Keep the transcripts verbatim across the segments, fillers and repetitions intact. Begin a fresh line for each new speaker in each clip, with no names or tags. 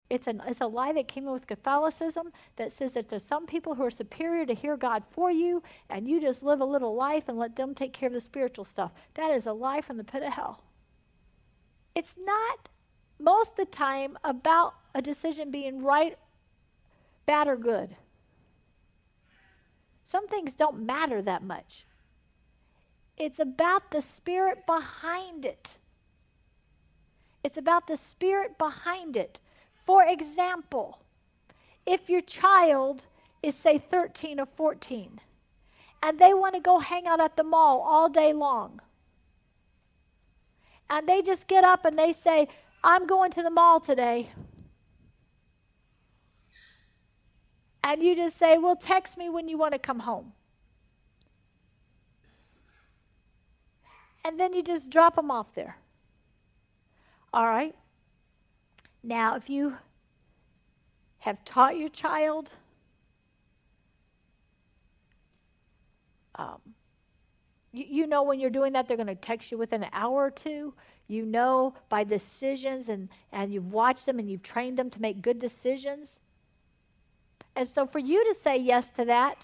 It's, an, it's a lie that came in with Catholicism that says that there's some people who are superior to hear God for you, and you just live a little life and let them take care of the spiritual stuff. That is a lie from the pit of hell. It's not, most of the time, about a decision being right, bad, or good. Some things don't matter that much. It's about the spirit behind it. It's about the spirit behind it. For example, if your child is, say, thirteen or fourteen, and they want to go hang out at the mall all day long, and they just get up and they say, I'm going to the mall today, and you just say, well, text me when you want to come home. And then you just drop them off there. All right? Now, if you have taught your child um, you, you know when you're doing that, they're going to text you within an hour or two. You know by decisions, and, and you've watched them and you've trained them to make good decisions. And so for you to say yes to that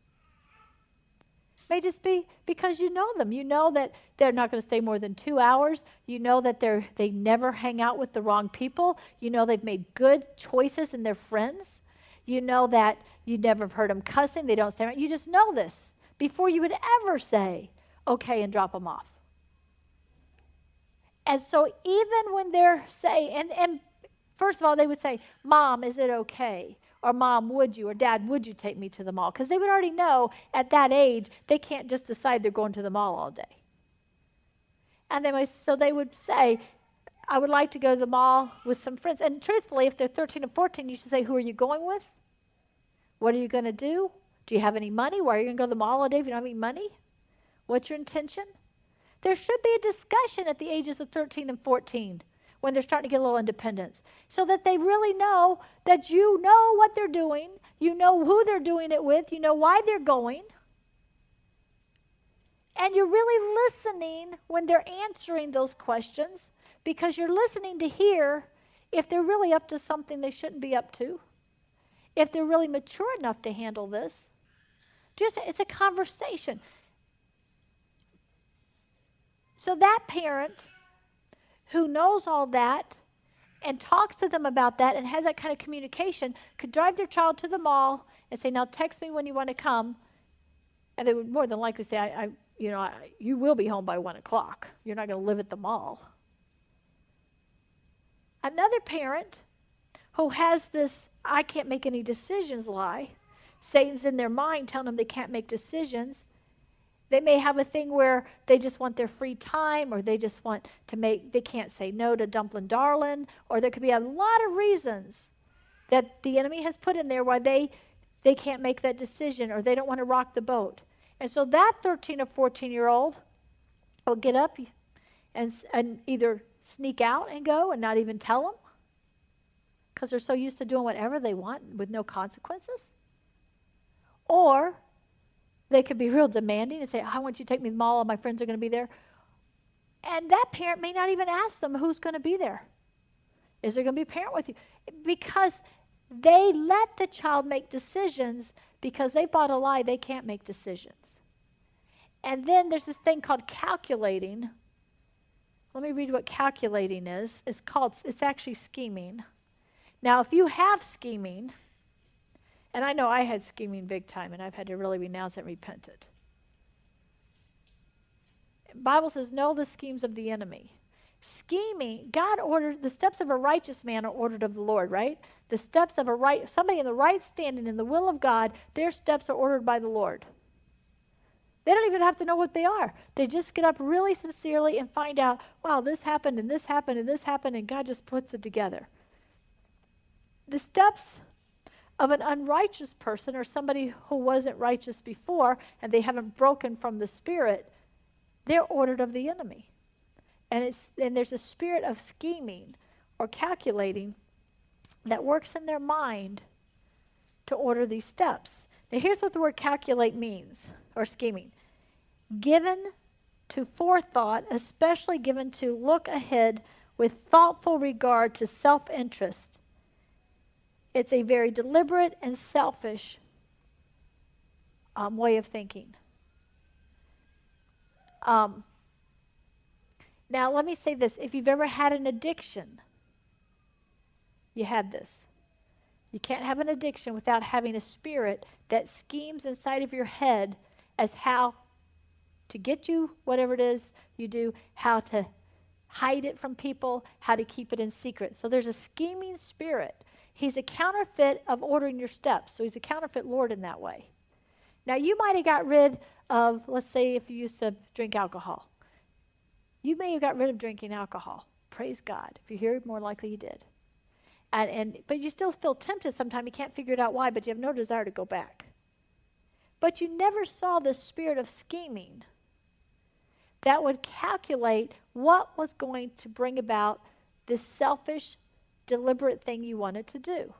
may just be because you know them. You know that they're not going to stay more than two hours. You know that they're they never hang out with the wrong people. You know they've made good choices in their friends. You know that you never have heard them cussing. They don't stay around. You just know this before you would ever say, okay, and drop them off. And so even when they're saying, and, and first of all, they would say, Mom, is it okay? Or Mom, would you? Or Dad, would you take me to the mall? Because they would already know at that age, they can't just decide they're going to the mall all day. And they might, so they would say, I would like to go to the mall with some friends. And truthfully, if they're thirteen and fourteen, you should say, who are you going with? What are you going to do? Do you have any money? Why are you going to go to the mall all day if you don't have any money? What's your intention? There should be a discussion at the ages of thirteen and fourteen when they're starting to get a little independence, so that they really know that you know what they're doing, you know who they're doing it with, you know why they're going, and you're really listening when they're answering those questions, because you're listening to hear if they're really up to something they shouldn't be up to, if they're really mature enough to handle this. Just, it's a conversation. So that parent who knows all that and talks to them about that and has that kind of communication could drive their child to the mall and say, now text me when you want to come. And they would more than likely say, I, I you know, I, you will be home by one o'clock. You're not going to live at the mall. Another parent who has this, I can't make any decisions lie, Satan's in their mind telling them they can't make decisions. They may have a thing where they just want their free time, or they just want to make, they can't say no to Dumplin' Darlin', or there could be a lot of reasons that the enemy has put in there why they, they can't make that decision, or they don't want to rock the boat. And so that thirteen or fourteen-year-old will get up and, and either sneak out and go and not even tell them, because they're so used to doing whatever they want with no consequences. Or they could be real demanding and say, I want you to take me to the mall, all my friends are going to be there. And that parent may not even ask them who's going to be there. Is there going to be a parent with you? Because they let the child make decisions because they bought a lie they can't make decisions. And then there's this thing called calculating. Let me read what calculating is. It's called, it's actually scheming. Now, if you have scheming, and I know I had scheming big time, and I've had to really renounce it and repent it. The Bible says, know the schemes of the enemy. Scheming, God ordered, the steps of a righteous man are ordered of the Lord, right? The steps of a right, somebody in the right standing in the will of God, their steps are ordered by the Lord. They don't even have to know what they are. They just get up really sincerely and find out, wow, this happened, and this happened, and this happened, and God just puts it together. The steps of an unrighteous person, or somebody who wasn't righteous before and they haven't broken from the Spirit, they're ordered of the enemy. And it's and there's a spirit of scheming or calculating that works in their mind to order these steps. Now here's what the word calculate means, or scheming. Given to forethought, especially given to look ahead with thoughtful regard to self-interest, It's a very deliberate and selfish um, way of thinking. Um, now, let me say this. If you've ever had an addiction, you had this. You can't have an addiction without having a spirit that schemes inside of your head as how to get you, whatever it is you do, how to hide it from people, how to keep it in secret. So there's a scheming spirit. He's a counterfeit of ordering your steps. So he's a counterfeit Lord in that way. Now, you might have got rid of, let's say if you used to drink alcohol. You may have got rid of drinking alcohol. Praise God. If you're here, more likely you did. And, and but you still feel tempted sometimes. You can't figure it out why, but you have no desire to go back. But you never saw the spirit of scheming that would calculate what was going to bring about this selfish, deliberate thing you wanted to do.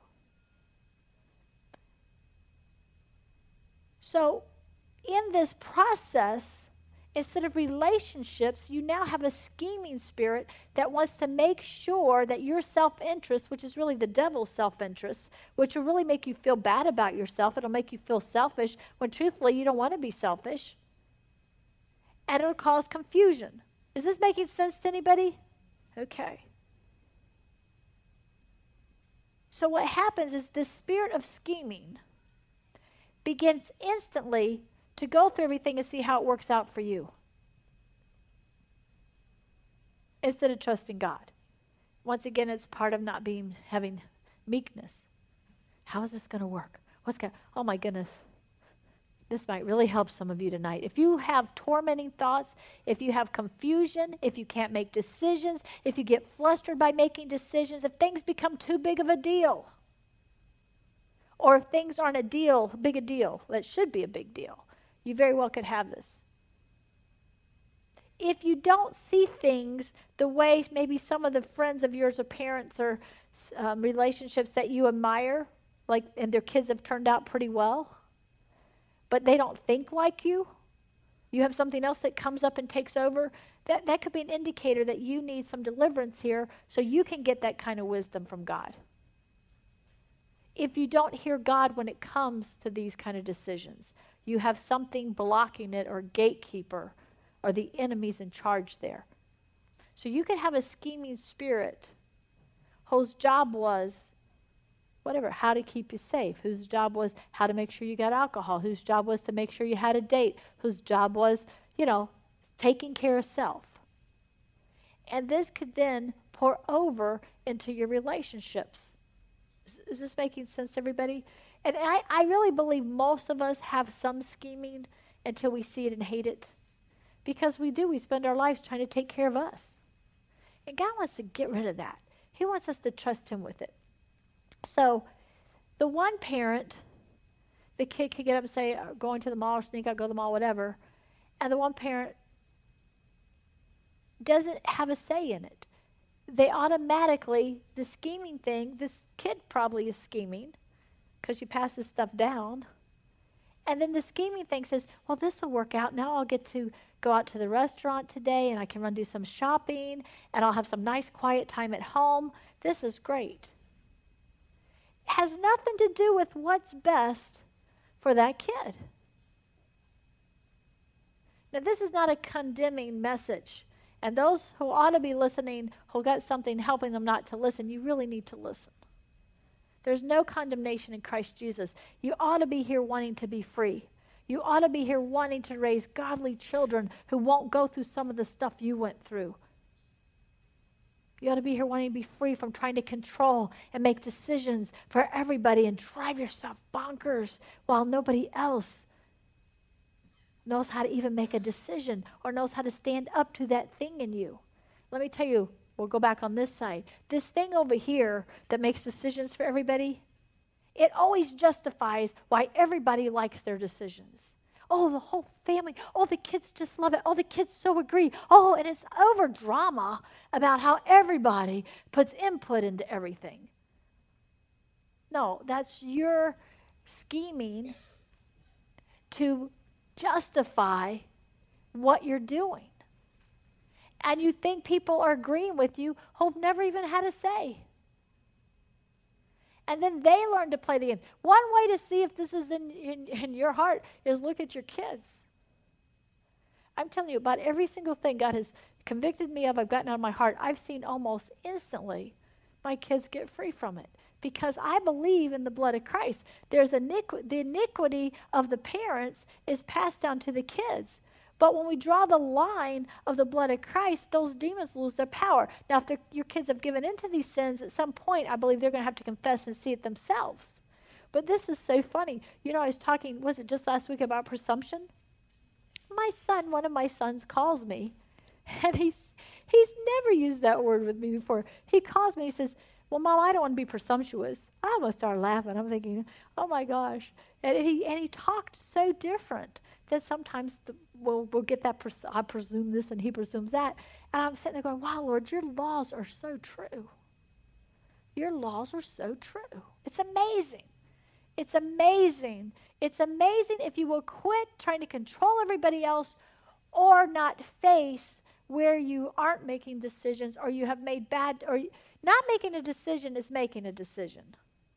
So, in this process, instead of relationships, you now have a scheming spirit that wants to make sure that your self-interest, which is really the devil's self-interest, which will really make you feel bad about yourself, it'll make you feel selfish, when truthfully you don't want to be selfish, and it'll cause confusion. Is this making sense to anybody? Okay. So what happens is this spirit of scheming begins instantly to go through everything and see how it works out for you, instead of trusting God. Once again, it's part of not being having meekness. How is this going to work? What's going? Oh my goodness, this might really help some of you tonight. If you have tormenting thoughts, if you have confusion, if you can't make decisions, if you get flustered by making decisions, if things become too big of a deal, or if things aren't a deal, big a deal, that should be a big deal, you very well could have this. If you don't see things the way maybe some of the friends of yours or parents or um, relationships that you admire, like, and their kids have turned out pretty well, but they don't think like you, you have something else that comes up and takes over, that, that could be an indicator that you need some deliverance here so you can get that kind of wisdom from God. If you don't hear God when it comes to these kind of decisions, you have something blocking it, or gatekeeper, or the enemy's in charge there. So you could have a scheming spirit whose job was, whatever, how to keep you safe, whose job was how to make sure you got alcohol, whose job was to make sure you had a date, whose job was, you know, taking care of self. And this could then pour over into your relationships. Is, is this making sense to everybody? And I, I really believe most of us have some scheming until we see it and hate it. Because we do. We spend our lives trying to take care of us. And God wants to get rid of that. He wants us to trust him with it. So the one parent, the kid could get up and say, going to the mall or sneak out, go to the mall, whatever. And the one parent doesn't have a say in it. They automatically, the scheming thing, this kid probably is scheming, because she passes stuff down. And then the scheming thing says, well, this will work out. Now I'll get to go out to the restaurant today, and I can run do some shopping, and I'll have some nice quiet time at home. This is great. It has nothing to do with what's best for that kid. Now, this is not a condemning message. And those who ought to be listening, who got something helping them not to listen, you really need to listen. There's no condemnation in Christ Jesus. You ought to be here wanting to be free. You ought to be here wanting to raise godly children who won't go through some of the stuff you went through. You ought to be here wanting to be free from trying to control and make decisions for everybody and drive yourself bonkers while nobody else knows how to even make a decision or knows how to stand up to that thing in you. Let me tell you, we'll go back on this side. This thing over here that makes decisions for everybody, it always justifies why everybody likes their decisions. Oh, the whole family. Oh, the kids just love it. Oh, the kids so agree. Oh, and it's over drama about how everybody puts input into everything. No, that's your scheming to justify what you're doing. And you think people are agreeing with you who've never even had a say. And then they learn to play the game. One way to see if this is in, in, in your heart is look at your kids. I'm telling you, about every single thing God has convicted me of, I've gotten out of my heart, I've seen almost instantly my kids get free from it. Because I believe in the blood of Christ. There's iniqu- the iniquity of the parents is passed down to the kids. But when we draw the line of the blood of Christ, those demons lose their power. Now, if your kids have given into these sins, at some point, I believe they're going to have to confess and see it themselves. But this is so funny. You know, I was talking, was it just last week, about presumption? My son, one of my sons calls me, and he's he's never used that word with me before. He calls me, he says, well, Mom, I don't want to be presumptuous. I almost started laughing. I'm thinking, oh my gosh. And he and he talked so different that sometimes the, we'll, we'll get that, pres- I presume this and he presumes that. And I'm sitting there going, wow, Lord, your laws are so true. Your laws are so true. It's amazing. It's amazing. It's amazing if you will quit trying to control everybody else or not face where you aren't making decisions or you have made bad, or not making a decision is making a decision.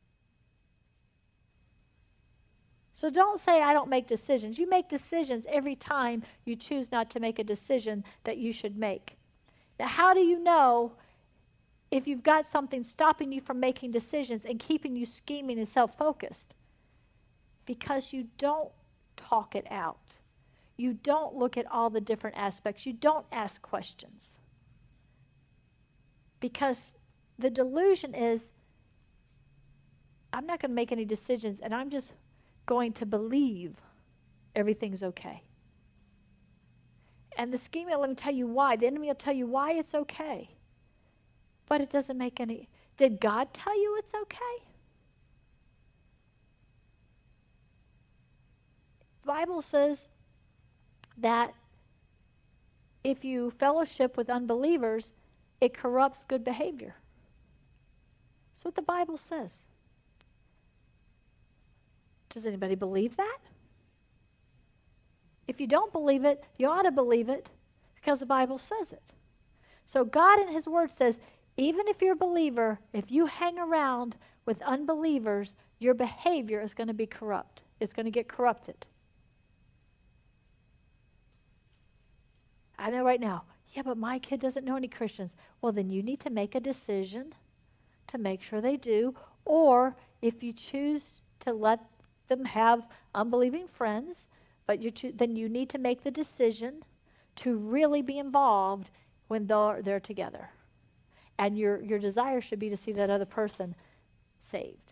So don't say, I don't make decisions. You make decisions every time you choose not to make a decision that you should make. Now, how do you know if you've got something stopping you from making decisions and keeping you scheming and self-focused? Because you don't talk it out. You don't look at all the different aspects. You don't ask questions. Because the delusion is, I'm not going to make any decisions, and I'm just going to believe everything's okay. And the scheme, let me tell you why. The enemy will tell you why it's okay. But it doesn't make any... Did God tell you it's okay? The Bible says that if you fellowship with unbelievers, it corrupts good behavior. That's what the Bible says. Does anybody believe that? If you don't believe it, you ought to believe it because the Bible says it. So God in his word says, even if you're a believer, if you hang around with unbelievers, your behavior is going to be corrupt. It's going to get corrupted. I know right now, yeah, but my kid doesn't know any Christians. Well, then you need to make a decision to make sure they do. Or if you choose to let them have unbelieving friends, but you cho- then you need to make the decision to really be involved when they're, they're together. And your, your desire should be to see that other person saved.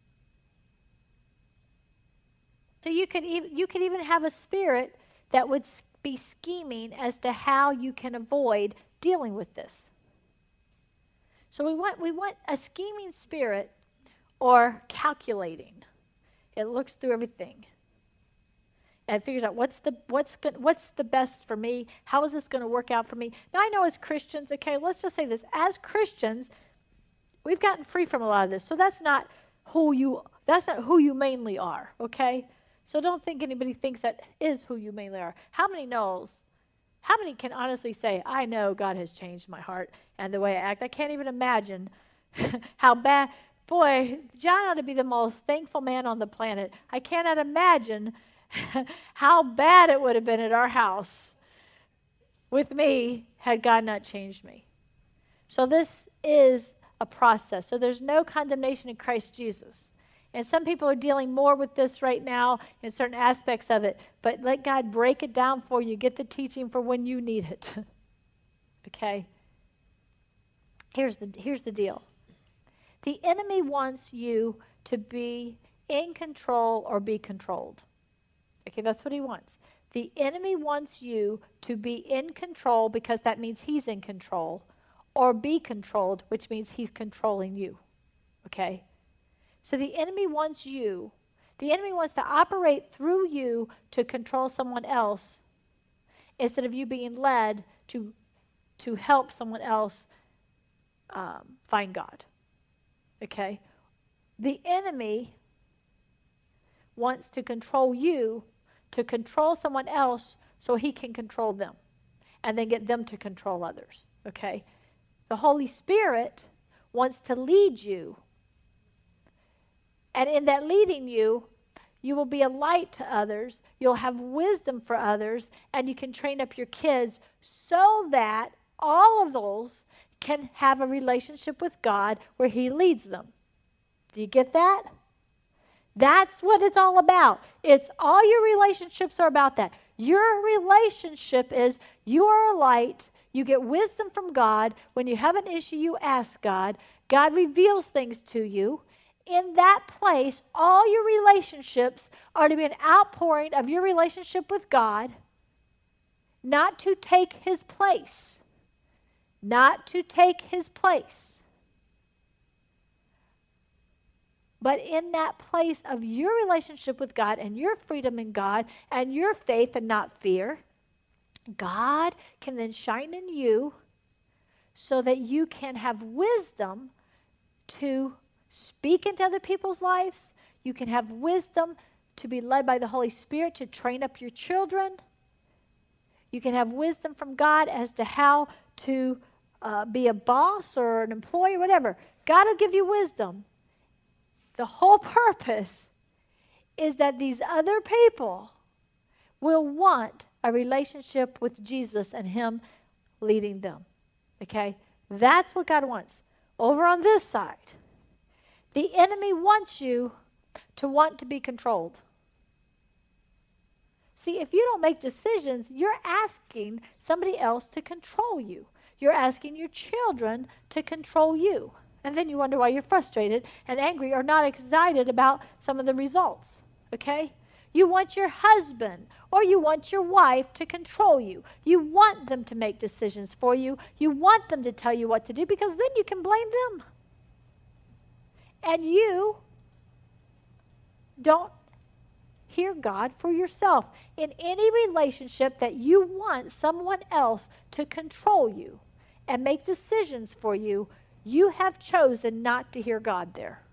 So you could, ev- you could even have a spirit that would be scheming as to how you can avoid dealing with this. So we want we want a scheming spirit or calculating. It looks through everything and figures out what's the what's good, what's the best for me. How is this going to work out for me? Now I know as Christians, okay, let's just say this: as Christians, we've gotten free from a lot of this. So that's not who you that's not who you mainly are, okay? So don't think anybody thinks that is who you mainly are. How many knows? How many can honestly say, I know God has changed my heart and the way I act? I can't even imagine how bad. Boy, John ought to be the most thankful man on the planet. I cannot imagine how bad it would have been at our house with me had God not changed me. So this is a process. So there's no condemnation in Christ Jesus. And some people are dealing more with this right now in certain aspects of it. But let God break it down for you. Get the teaching for when you need it. Okay? Here's the, here's the deal. The enemy wants you to be in control or be controlled. Okay, that's what he wants. The enemy wants you to be in control because that means he's in control, or be controlled, which means he's controlling you. Okay? So the enemy wants you, the enemy wants to operate through you to control someone else instead of you being led to, to help someone else um, find God. Okay? The enemy wants to control you to control someone else so he can control them and then get them to control others. Okay? The Holy Spirit wants to lead you And in that leading you, you will be a light to others. You'll have wisdom for others, and you can train up your kids so that all of those can have a relationship with God where he leads them. Do you get that? That's what it's all about. It's all your relationships are about that. Your relationship is you are a light. You get wisdom from God. When you have an issue, you ask God. God reveals things to you. In that place, all your relationships are to be an outpouring of your relationship with God, not to take his place. Not to take his place. But in that place of your relationship with God and your freedom in God and your faith and not fear, God can then shine in you so that you can have wisdom to speak into other people's lives. You can have wisdom to be led by the Holy Spirit to train up your children. You can have wisdom from God as to how to uh, be a boss or an employee, whatever. God will give you wisdom. The whole purpose is that these other people will want a relationship with Jesus and him leading them. Okay? That's what God wants. Over on this side, the enemy wants you to want to be controlled. See, if you don't make decisions, you're asking somebody else to control you. You're asking your children to control you. And then you wonder why you're frustrated and angry or not excited about some of the results. Okay? You want your husband or you want your wife to control you. You want them to make decisions for you. You want them to tell you what to do because then you can blame them. And you don't hear God for yourself. In any relationship that you want someone else to control you and make decisions for you, you have chosen not to hear God there.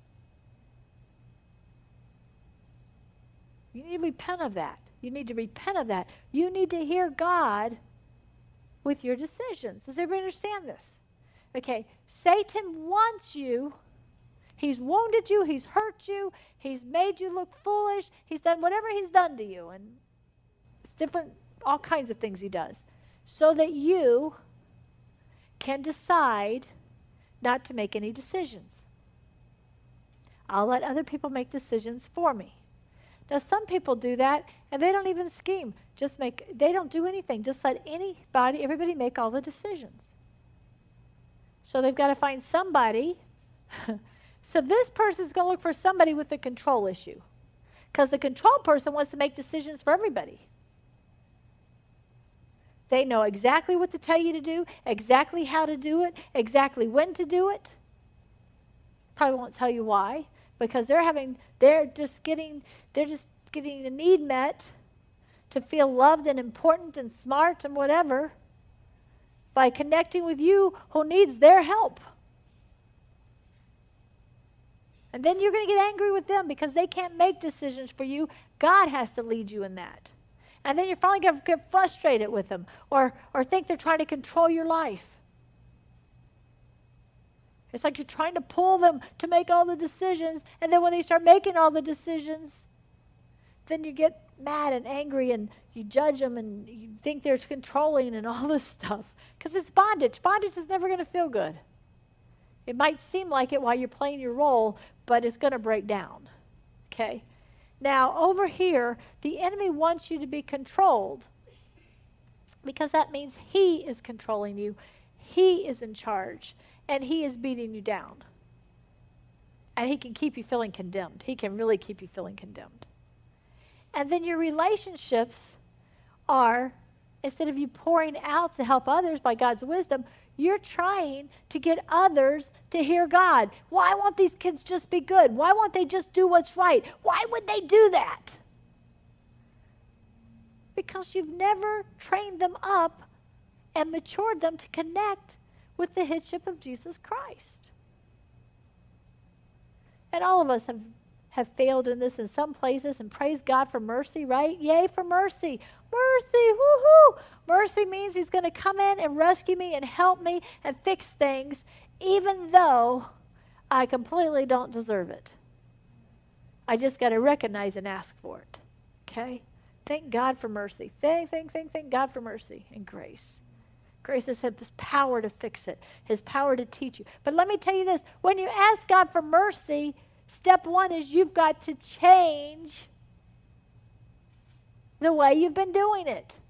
You need to repent of that. You need to repent of that. You need to hear God with your decisions. Does everybody understand this? Okay, Satan wants you. He's wounded you. He's hurt you. He's made you look foolish. He's done whatever he's done to you. And it's different, all kinds of things he does. So that you can decide not to make any decisions. I'll let other people make decisions for me. Now, some people do that, and they don't even scheme. Just make, they don't do anything. Just let anybody, everybody make all the decisions. So they've got to find somebody. So this person's going to look for somebody with a control issue. Because the control person wants to make decisions for everybody. They know exactly what to tell you to do, exactly how to do it, exactly when to do it. Probably won't tell you why. Because they're having, they're just getting, they're just getting the need met to feel loved and important and smart and whatever by connecting with you who needs their help. And then you're going to get angry with them because they can't make decisions for you. God has to lead you in that. And then you're finally going to get frustrated with them or, or think they're trying to control your life. It's like you're trying to pull them to make all the decisions, and then when they start making all the decisions, then you get mad and angry, and you judge them, and you think they're controlling and all this stuff. Because it's bondage. Bondage is never going to feel good. It might seem like it while you're playing your role, but it's going to break down. Okay? Now, over here, the enemy wants you to be controlled because that means he is controlling you. He is in charge. And he is beating you down. And he can keep you feeling condemned. He can really keep you feeling condemned. And then your relationships are, instead of you pouring out to help others by God's wisdom, you're trying to get others to hear God. Why won't these kids just be good? Why won't they just do what's right? Why would they do that? Because you've never trained them up and matured them to connect with the headship of Jesus Christ. And all of us have, have failed in this in some places, and praise God for mercy, right? Yay for mercy. Mercy, woohoo! Mercy means he's going to come in and rescue me and help me and fix things, even though I completely don't deserve it. I just got to recognize and ask for it. Okay? Thank God for mercy. Thank, thank, thank, thank God for mercy and grace. Grace is his power to fix it, his power to teach you. But let me tell you this. When you ask God for mercy, step one is you've got to change the way you've been doing it.